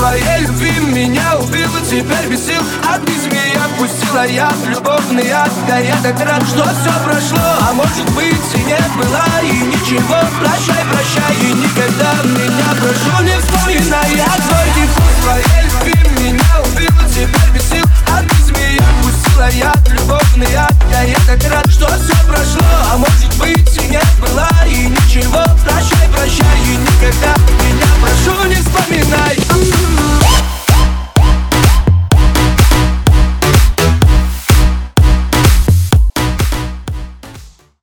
твоей любви меня убила, теперь без сил. Одни змеи отпустила я в любовный ад. Да я так рад, что все прошло, а может быть и не было. И ничего, прощай, прощай, и никогда меня прошу не вспоминай.